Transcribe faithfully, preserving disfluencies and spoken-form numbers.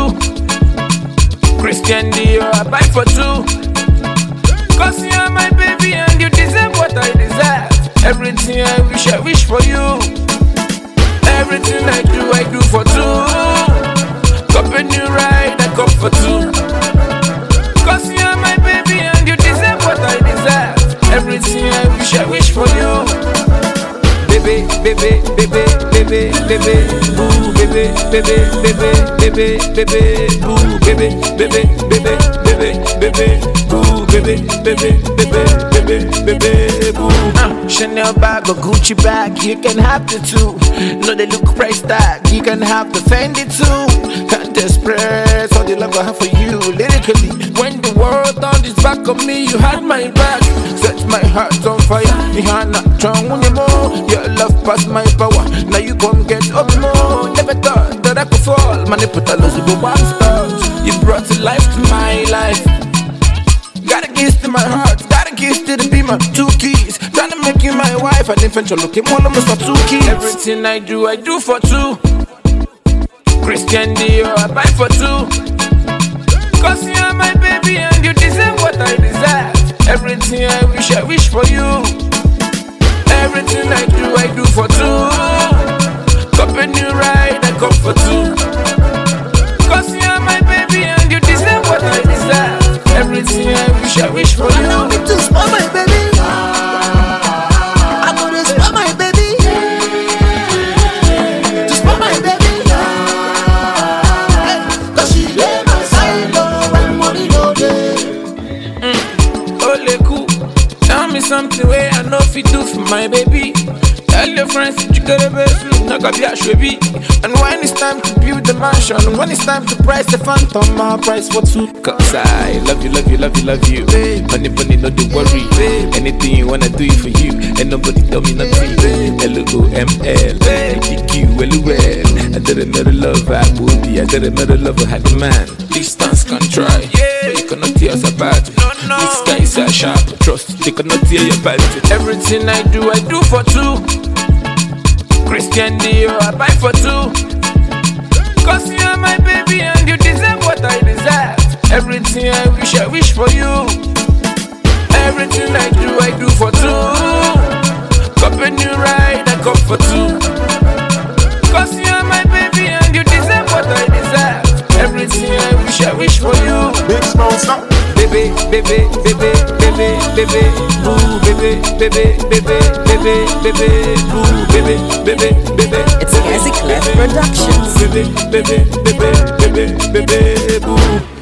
two. Christian Dior, I buy for two. Cause you are my baby and you deserve what I deserve. Everything I wish, I wish for you. Everything I do, I do for two. Cup a new ride, I cup for two. Cause you are my baby and you deserve what I deserve. Everything I wish, I wish for you. Baby, baby, baby, baby, baby, boo, baby, baby, baby, baby, baby, boo, baby, baby, baby, baby, baby, boo, baby, baby, baby, baby, baby, boo. Uh, Chanel bag or Gucci bag, you can have the two. No, they look price tag, you can have the Fendi too. Can't express all the love I have for you lyrically. When the world turned its back on me, you had my back. Set my heart on fire. Mihana, strong when you more. Your love past my power. Now you gon' get up more. Never thought that I could fall. Manipulations go one stars. You brought to life to my life. Got a keys to my heart. Got a keys to the beamer. Two keys. Tryna make you my wife. And eventually looking one of us for two keys. Everything I do, I do for two. Christian Dior, I buy for two. Cause you are my baby and you deserve what I deserve. Everything I wish, I wish for you. Everything I do, I do for two. Cup a new ride, I cup for two. Cause you are my baby and you deserve what I deserve. Everything I wish, I wish for you. I don't need to spoil my baby. I'm gonna spoil my baby. To spoil my baby. Hey, cause she lay my side low when money no day. Ole cool. Tell me something where I know if you do for my baby. Tell your friends that you got a best look, not got your baby. And when it's time to build the mansion, when it's time to price the phantom, my price for two. Cause I love you, love you, love you, love you. Money, money, no do worry. Anything you wanna do it for you, and nobody tell me nothing. L O M L, D Q, L O L. I didn't know the love I would be, I didn't know the love I had a man. Distance can try, but you cannot hear us about it. This guy is a sharp, trust, they cannot hear your about it. Everything I do, I do for two. Christian Dior, I buy for two. Cause you are my baby and you deserve what I deserve. Everything I wish, I wish for you. Everything I do, I do for two. Cup a new ride, I cup for two. Cause you are my baby and you deserve what I deserve. Everything I wish, I wish for you. Big Smoke, stop. Baby, baby, baby, baby, baby, boo, baby, baby, baby, baby, baby, boo, baby, baby, baby. It's Gazi Clef Productions. Baby, baby, baby, baby, baby, boo.